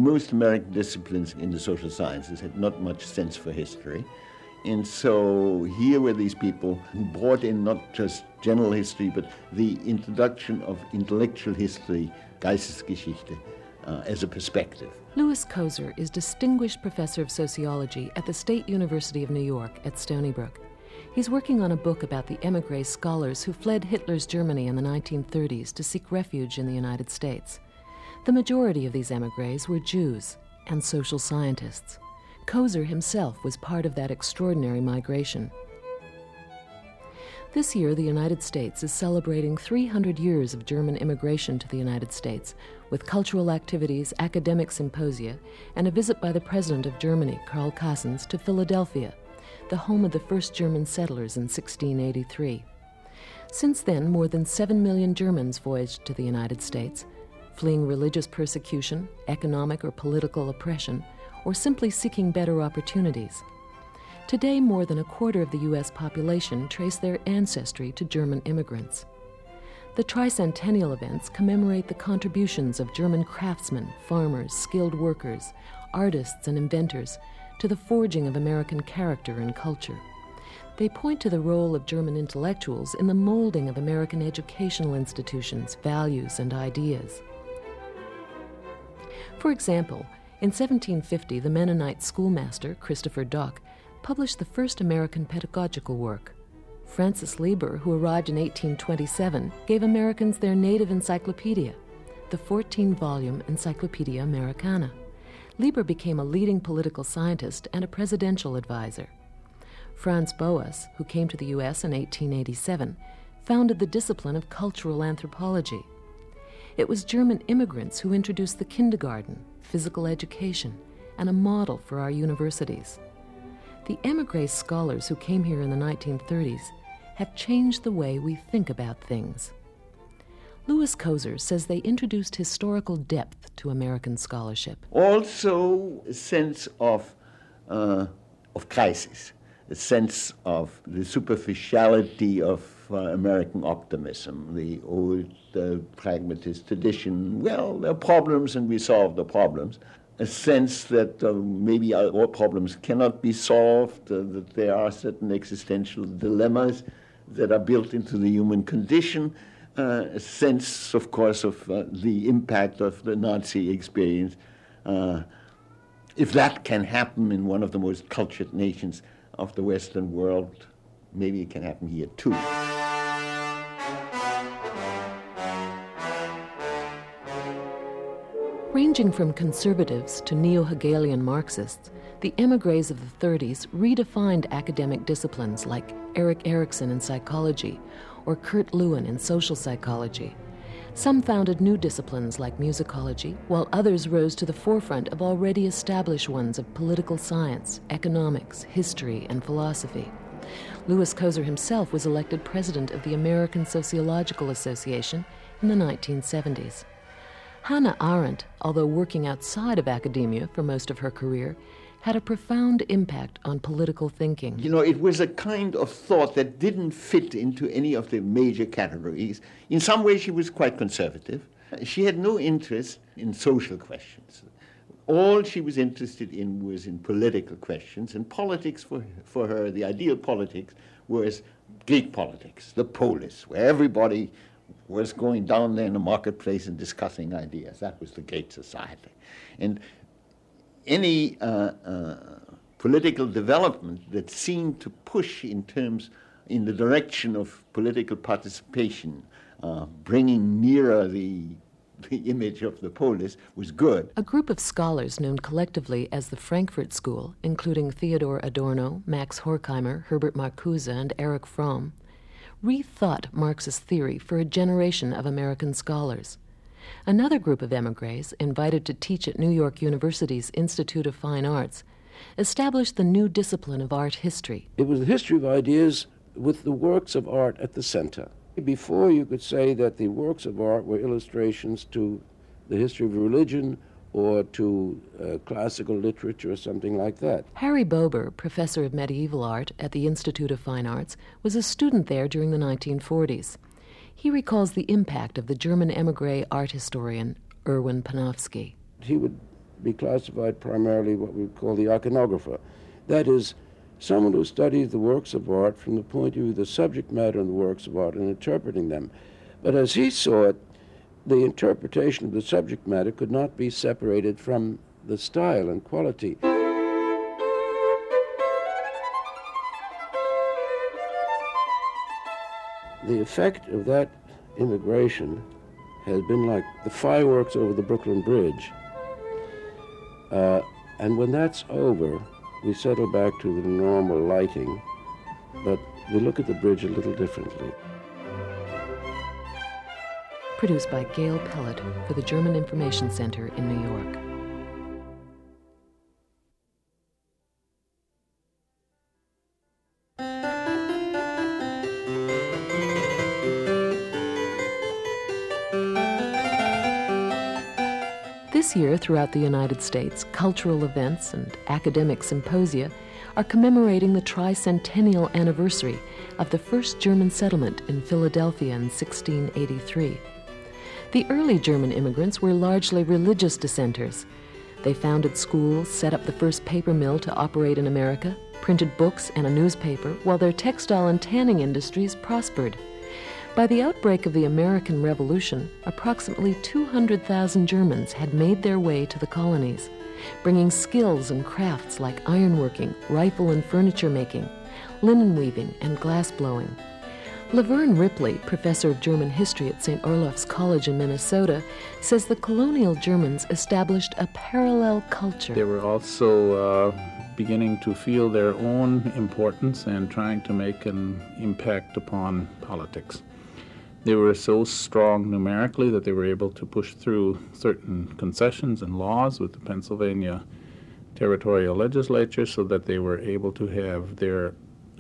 most American disciplines in the social sciences had not much sense for history. And so here were these people who brought in not just general history, but the introduction of intellectual history, Geistesgeschichte, as a perspective. Louis Koser is Distinguished Professor of Sociology at the State University of New York at Stony Brook. He's working on a book about the émigré scholars who fled Hitler's Germany in the 1930s to seek refuge in the United States. The majority of these émigrés were Jews and social scientists. Koser himself was part of that extraordinary migration. This year, the United States is celebrating 300 years of German immigration to the United States, with cultural activities, academic symposia, and a visit by the President of Germany, Karl Kassens, to Philadelphia, the home of the first German settlers in 1683. Since then, more than 7 million Germans voyaged to the United States, fleeing religious persecution, economic or political oppression, or simply seeking better opportunities. Today, more than a quarter of the U.S. population trace their ancestry to German immigrants. The tricentennial events commemorate the contributions of German craftsmen, farmers, skilled workers, artists, and inventors to the forging of American character and culture. They point to the role of German intellectuals in the molding of American educational institutions, values, and ideas. For example, in 1750, the Mennonite schoolmaster, Christopher Dock, published the first American pedagogical work. Francis Lieber, who arrived in 1827, gave Americans their native encyclopedia, the 14-volume Encyclopedia Americana. Lieber became a leading political scientist and a presidential advisor. Franz Boas, who came to the U.S. in 1887, founded the discipline of cultural anthropology. It was German immigrants who introduced the kindergarten, physical education, and a model for our universities. The émigré scholars who came here in the 1930s have changed the way we think about things. Louis Koser says they introduced historical depth to American scholarship. Also a sense of crisis, a sense of the superficiality of American optimism, the old pragmatist tradition. Well, there are problems and we solve the problems. A sense that maybe all problems cannot be solved, that there are certain existential dilemmas that are built into the human condition. A sense, of course, of the impact of the Nazi experience. If that can happen in one of the most cultured nations of the Western world, maybe it can happen here too. Ranging from conservatives to neo-Hegelian Marxists, the émigrés of the 30s redefined academic disciplines like Erik Erikson in psychology or Kurt Lewin in social psychology. Some founded new disciplines like musicology, while others rose to the forefront of already established ones of political science, economics, history, and philosophy. Louis Koser himself was elected president of the American Sociological Association in the 1970s. Hannah Arendt, although working outside of academia for most of her career, had a profound impact on political thinking. You know, it was a kind of thought that didn't fit into any of the major categories. In some ways, she was quite conservative. She had no interest in social questions. All she was interested in was in political questions, and politics for her, the ideal politics, was Greek politics, the polis, where everybody was going down there in the marketplace and discussing ideas. That was the great society. And any political development that seemed to push in the direction of political participation, bringing nearer the image of the polis, was good. A group of scholars known collectively as the Frankfurt School, including Theodor Adorno, Max Horkheimer, Herbert Marcuse, and Erich Fromm, rethought Marxist theory for a generation of American scholars. Another group of émigrés, invited to teach at New York University's Institute of Fine Arts, established the new discipline of art history. It was the history of ideas with the works of art at the center. Before, you could say that the works of art were illustrations to the history of religion or to classical literature or something like that. Harry Bober, professor of medieval art at the Institute of Fine Arts, was a student there during the 1940s. He recalls the impact of the German émigré art historian Erwin Panofsky. He would be classified primarily what we call the iconographer. That is, someone who studies the works of art from the point of view of the subject matter in the works of art and interpreting them. But as he saw it, the interpretation of the subject matter could not be separated from the style and quality. The effect of that immigration has been like the fireworks over the Brooklyn Bridge. And when that's over, we settle back to the normal lighting, but we look at the bridge a little differently. Produced by Gail Pellet for the German Information Center in New York. This year, throughout the United States, cultural events and academic symposia are commemorating the tricentennial anniversary of the first German settlement in Philadelphia in 1683. The early German immigrants were largely religious dissenters. They founded schools, set up the first paper mill to operate in America, printed books and a newspaper, while their textile and tanning industries prospered. By the outbreak of the American Revolution, approximately 200,000 Germans had made their way to the colonies, bringing skills and crafts like ironworking, rifle and furniture making, linen weaving, and glass blowing. Laverne Ripley, professor of German history at St. Olaf's College in Minnesota, says the colonial Germans established a parallel culture. They were also beginning to feel their own importance and trying to make an impact upon politics. They were so strong numerically that they were able to push through certain concessions and laws with the Pennsylvania territorial legislature so that they were able to have their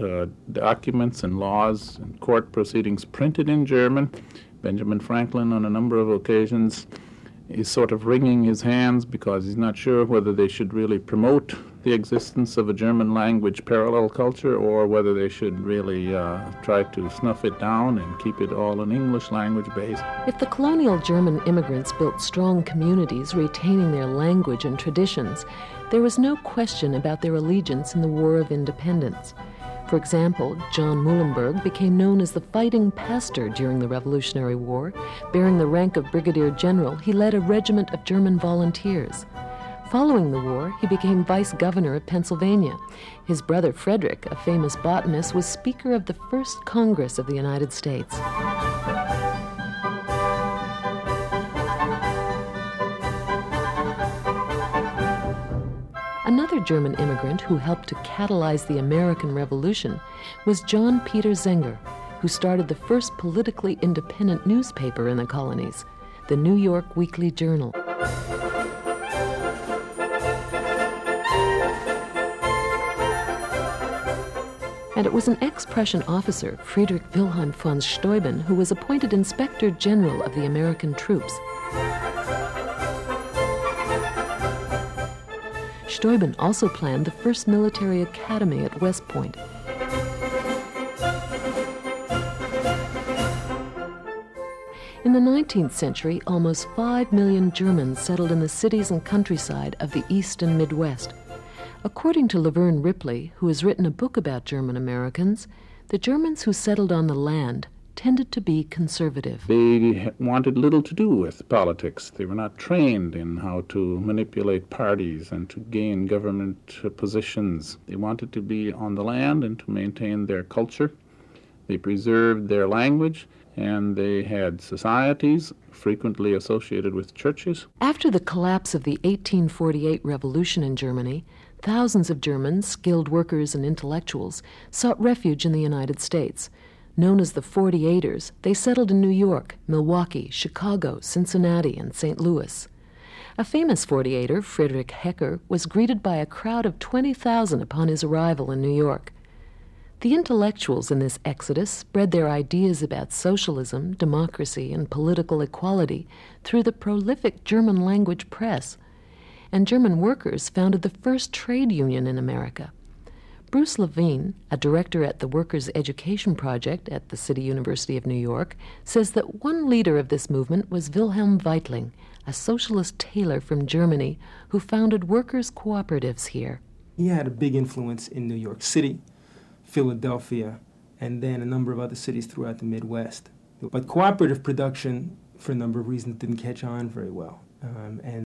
documents and laws and court proceedings printed in German. Benjamin Franklin, on a number of occasions, is sort of wringing his hands because he's not sure whether they should really promote the existence of a German language parallel culture or whether they should really try to snuff it down and keep it all an English language base. If the colonial German immigrants built strong communities retaining their language and traditions, there was no question about their allegiance in the War of Independence. For example, John Muhlenberg became known as the fighting pastor during the Revolutionary War. Bearing the rank of brigadier general, he led a regiment of German volunteers. Following the war, he became vice governor of Pennsylvania. His brother Frederick, a famous botanist, was speaker of the first Congress of the United States. Another German immigrant who helped to catalyze the American Revolution was John Peter Zenger, who started the first politically independent newspaper in the colonies, the New York Weekly Journal. And it was an ex-Prussian officer, Friedrich Wilhelm von Steuben, who was appointed Inspector General of the American troops. Steuben also planned the first military academy at West Point. In the 19th century, almost 5 million Germans settled in the cities and countryside of the East and Midwest. According to Laverne Ripley, who has written a book about German Americans, the Germans who settled on the land tended to be conservative. They wanted little to do with politics. They were not trained in how to manipulate parties and to gain government positions. They wanted to be on the land and to maintain their culture. They preserved their language, and they had societies frequently associated with churches. After the collapse of the 1848 revolution in Germany, thousands of Germans, skilled workers and intellectuals, sought refuge in the United States. Known as the 48ers, they settled in New York, Milwaukee, Chicago, Cincinnati, and St. Louis. A famous 48er, Friedrich Hecker, was greeted by a crowd of 20,000 upon his arrival in New York. The intellectuals in this exodus spread their ideas about socialism, democracy, and political equality through the prolific German language press, and German workers founded the first trade union in America. Bruce Levine, a director at the Workers' Education Project at the City University of New York, says that one leader of this movement was Wilhelm Weitling, a socialist tailor from Germany who founded workers' cooperatives here. He had a big influence in New York City, Philadelphia, and then a number of other cities throughout the Midwest. But cooperative production, for a number of reasons, didn't catch on very well. And